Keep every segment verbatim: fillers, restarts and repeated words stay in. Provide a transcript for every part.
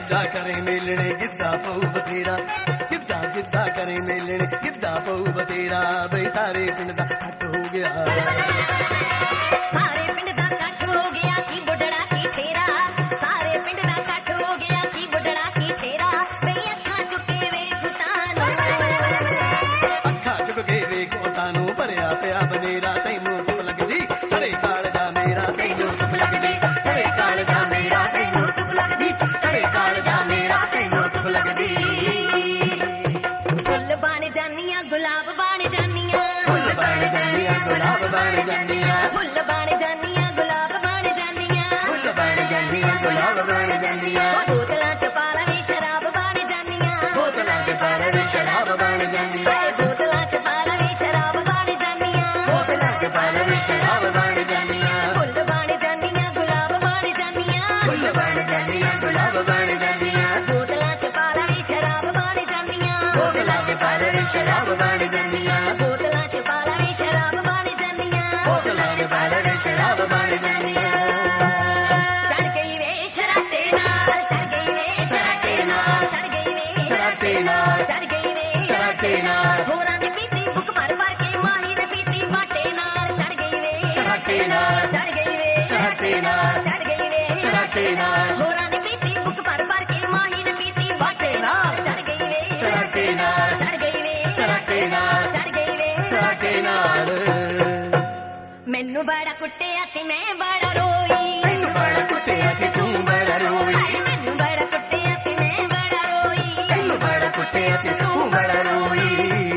ਗਿੱਧਾ ਕਰੇ ਮੇਲਣੇ ਗਿੱਧਾ ਪਊ ਬਥੇਰਾ ਗਿੱਧਾ ਗਿੱਧਾ ਕਰੇ ਮੇਲਣੇ ਗਿੱਧਾ ਪਊ ਬਥੇਰਾ ਬਈ ਸਾਰੇ ਪਿੰਡ ਦਾ ਇਕੱਠ ਹੋ ਗਿਆ ਸਾਰੇ ਪਿੰਡ ਦਾ ਇਕੱਠ ਹੋ ਗਿਆ ਕੀ ਬੁੱਢੜਾ ਕੀ ਠੇਰਾ ਸਾਰੇ ਪਿੰਡ ਦਾ ਇਕੱਠ ਹੋ ਗਿਆ ਕੀ ਬੁੱਢੜਾ ਕੀ ਠੇਰਾ ਬਈ ਅੱਖਾਂ ਚੁੱਕੇ ਵੇਖ ਤਾਨੂੰ ਅੱਖਾਂ ਚੁੱਕ ਕੇ ਵੇਖੋ ਤਾਨੂੰ ਭਰਿਆ ਪਿਆ ਬਨੇਰਾ ਤੈਨੂੰ ਚੁੱਪ ਲੱਗਦੀ ਸੜੇ ਕਾਲਜਾ ਮੇਰਾ ਤੈਨੂੰ ਚੁੱਪ ਲੱਗਦੀ ਸੜੇ ਕਾਲਜਾ ਮੇਰਾ ਤੈਨੂੰ ਚੁੱਪ ਲੱਗਦੀ ਸੜੇ ਕਾਲਜਾ ਮੇਰਾ ਤੈਨੂੰ ਚੁੱਪ ਲੱਗਦੀ ਫੁੱਲ ਬਣ ਜਾਨੀਆਂ ਗੁਲਾਬ ਬਣ ਜਾਨੀਆਂ ਫੁੱਲ ਬਣ ਜਾਨੀਆਂ ਗੁਲਾਬ ਬਣ ਜਾਨੀਆਂ ਫੁੱਲ ਬਣ ਜਾਨੀਆਂ ਗੁਲਾਬ ਬਣ ਜਾਨੀਆਂ ਫੁੱਲ ਬਣ ਜਾਨੀਆਂ ਗੁਲਾਬ ਬਣ ਜਾਨੀਆਂ ਬੋਤਲਾਂ ਚ ਪਾ ਲਵੇ ਸ਼ਰਾਬ ਬਣ ਜਾਨੀਆਂ ਬੋਤਲਾਂ ਚ ਪਾ ਲਵੇ ਸ਼ਰਾਬ ਬਣ ਜਾਨੀਆਂ ਬੋਤਲਾਂ ਚ ਪਾ ਲਵੇ ਸ਼ਰਾਬ ਬਣ ਜਾਨੀਆਂ ਬੋਤਲਾਂ ਚ ਪਾ ਲਵੇ ਸ਼ਰਾਬ ਬਣ ਜਾਨੀਆਂ ਫੁੱਲ ਬਣ ਜਾਨੀਆਂ ਗੁਲਾਬ ਬਣ ਜਾਨੀਆਂ ਫੁੱਲ ਬਣ ਜਾਨੀਆਂ ਗੁਲਾਬ ਬਣ ਜਾਨੀਆਂ ਬੋਤਲਾਂ ਚ ਪਾ ਲਵੇ ਸ਼ਰਾਬ ਬਣ ਜਾਨੀਆਂ ਬੋਤਲਾਂ ਚ ਪਾ ਲਵੇ ਸ਼ਰਾਬ ਬਣ ਜਾਨੀਆਂ ਬੋਤਲਾਂ ਚ ਪਾ ਲਵੇ ਸ਼ਰਾਬ ਬਣ ਜਾਨੀਆਂ ਬੋਤਲਾਂ ਚ ਪਾ ਲਵੇ ਸ਼ਰਾਬ ਬਣ ਜਾਨੀਆਂ ਚੜ ਗਈ ਵੇ ਸ਼ਰਾਟੇ ਨਾਲ ਚੜ ਗਈ ਵੇ ਸ਼ਰਾਟੇ ਨਾਲ ਚੜ ਗਈ ਵੇ ਸ਼ਰਾਟੇ ਨਾਲ ਚੜ ਗਈ ਵੇ ਸ਼ਰਾਟੇ ਨਾਲ ਹੋਰਾਂ ਦੀ ਪੀਤੀ ਬੁੱਕ ਭਰ ਭਰ ਕੇ ਮਾਹੀ ਨੇ ਪੀਤੀ ਬਾਟੇ ਨਾਲ ਚੜ ਗਈ ਵੇ ਸ਼ਰਾਟੇ ਨਾਲ ਚੜ ਗਈ ਵੇ ਸ਼ਰਾਟੇ ਨਾਲ ਚੜ ਗਈ ਵੇ ਸ਼ਰਾਟੇ ਨਾਲ ਹੋਰਾਂ ਦੀ ਪੀਤੀ ਬੁੱਕ ਭਰ ਭਰ ਕੇ ਮਾਹੀ ਨੇ ਪੀਤੀ ਬਾਟੇ ਨਾਲ ਚੜ ਗਈ ਵੇ ਸ਼ਰਾਟੇ ਨਾਲ ਚੜ ਗਈ ਵੇ ਸ਼ਰਾਟੇ ਨਾਲ ਚੜ ਗਈ ਵੇ ਸ਼ਰਾਟੇ ਨਾਲ ਮੈਨੂੰ ਬੜਾ ਕੁੱਟਿਆ ਤੇ ਮੈਂ ਬੜਾ ਰੋਈ ਮੈਨੂੰ ਬੜਾ ਕੁੱਟਿਆ ਤੇ ਤੂੰ ਬੜਾ ਰੋਈ ਮੈਨੂੰ ਬੜਾ ਕੁੱਟਿਆ ਤੇ ਮੈਂ ਬੜਾ ਰੋਈ ਤੈਨੂੰ ਬੜਾ ਕੁੱਟਿਆ ਤੇ ਤੂੰ ਬੜਾ ਰੋਈ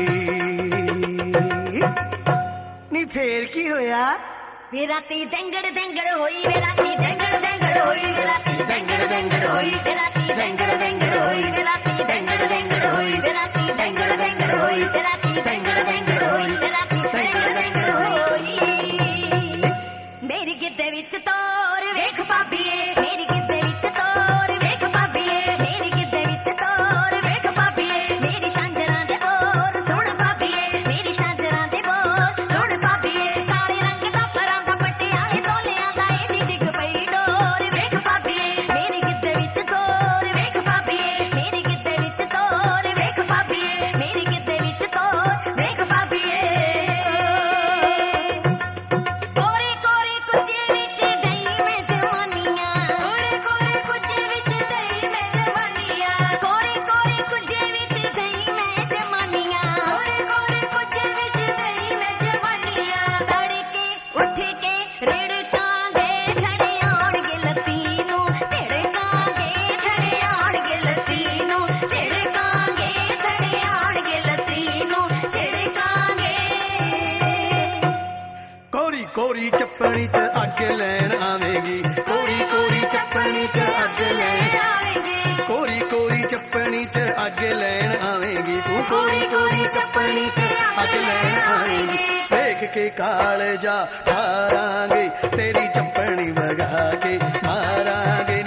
ਨੀ ਫੇਰ ਕੀ ਹੋਇਆ ਵੇ ਰਾਤੀ ਦੰਗੜ ਦੰਗੜ ਹੋਈ ਵੇ ਰਾਤੀ ਦੰਗੜ ਦੰਗੜ ਹੋਈ ਵੇ ਰਾਤੀ ਦੰਗੜ ਦੰਗੜ ਹੋਈ ਵੇ ਰਾਤੀ ਦੰਗੜ ਦੰਗੜ ਹੋਈ ਵੇ ਰਾਤੀ ਦੰਗੜ ਦੰਗੜ ਹੋਈ ਵੇ ਰਾਤੀ ਦੰਗੜ ਦੰਗੜ ਹੋਈ ਵੇ ਰਾਤੀ ਦੰਗੜ ਦੰਗੜ ਹੋਈ ਵੇ ਰਾਤੀ ਦੰਗੜ ਦੰਗੜ ਹੋਈ ਮੇਰੀ ਗਿੱਧੇ ਵਿੱਚ ਤੋਰ ਵੇਖ ਭਾਬੀਏ ਮੇਰੀ ਗਿੱਧੇ ਵਿੱਚ ਤੋਰ ਵੇਖ ਭਾਬੀਏ ਮੇਰੀ ਗਿੱਧੇ ਵਿੱਚ ਤੋਰ ਵੇਖ ਭਾਬੀਏ ਮੇਰੀ ਸਾਂਝਰਾਂ ਦੇ ਬੋਲ ਸੁਣ ਭਾਬੀਏ ਮੇਰੀ ਸਾਂਝਰਾਂ ਦੇ ਬੋਲ ਸੁਣ ਭਾਬੀਏ ਕਾਲੇ ਰੰਗ ਦਾ ਪਰਾਂਦਾ ਪਟਿਆਲੇ ਢੋਲਿਆਂ ਦਾ ਇਹਦੀ ਡਿੱਗ ਪਈ ਡੋਰ ਵੇਖ ਭਾਬੀਏ ਮੇਰੀ ਗਿੱਧੇ ਵਿੱਚ ਤੋਰ ਵੇਖ ਭਾਬੀਏ ਮੇਰੀ ਗਿੱਧੇ ਵਿੱਚ ਤੋਰ ਵੇਖ ਭਾਬੀਏ ਮੇਰੀ ਗਿੱਧੇ ਵਿੱਚ ਤੋਰ ਵੇਖ ਭਾਬੀਏ ਕੋਰੇ ਕੋਰੇ ਕੁੱਜੇ ਵਿੱਚ ਦਈ ਮੈਂ ਜਵਾਨੀਆਂ ਕੋਰੇ ਕੋਰੇ ਕੁੱਜੇ ਵਿੱਚ ਦਈ ਮੈਂ ਜਵਾਨੀਆਂ ਕੋਰੇ ਕੋਰੇ ਕੁੱਜੇ ਵਿੱਚ ਦਈ ਮੈਂ ਜਵਾਨੀਆਂ ਕੋਰੇ ਕੋਰੇ ਕੁੱਜੇ ਵਿੱਚ ਦਈ ਮੈਂ ਜਵਾਨੀਆਂ ਤੜਕੇ ਉੱਠ ਕੇ ਰੇੜਕਾਂਗੇ ਛੜੇ ਆਉਣਗੇ ਲੱਸੀ ਨੂੰ ਝੜਕਾਂਗੇ ਛੜੇ ਆਉਣਗੇ ਲੱਸੀ ਨੂੰ ਝੜਕਾਂਗੇ ਛੜੇ ਆਉਣਗੇ ਲੱਸੀ ਨੂੰ ਝੜਕਾਂਗੇ ਕੋਰੀ ਕੋਰੀ ਚੱਪਣੀ ਚ ਅੱਗ ਲੈਣ ਆਵੇਂਗੀ ਕੋਰੀ ਕੋਰੀ ਚੱਪਣੀ ਚ ਅੱਗ ਲੈਣ ਆਵੇਂਗੇ ਕੋਰੀ ਕੋਰੀ ਚੱਪਣੀ ਚ ਅੱਗ ਲੈਣ ਆਵੇਂਗੀ ਤੂੰ ਕੋਰੀ ਕੋਰੀ ਚੱਪਣੀ ਚ ਅੱਗ ਲੈਣ ਆਵੇਂਗੀ ਵੇਖ ਕੇ ਕਾਲਜਾ ਠਾਰਾਂਗੇ ਤੇਰੀ ਚੱਪਣੀ ਵਗਾ ਕੇ ਮਾਰਾਂਗੇ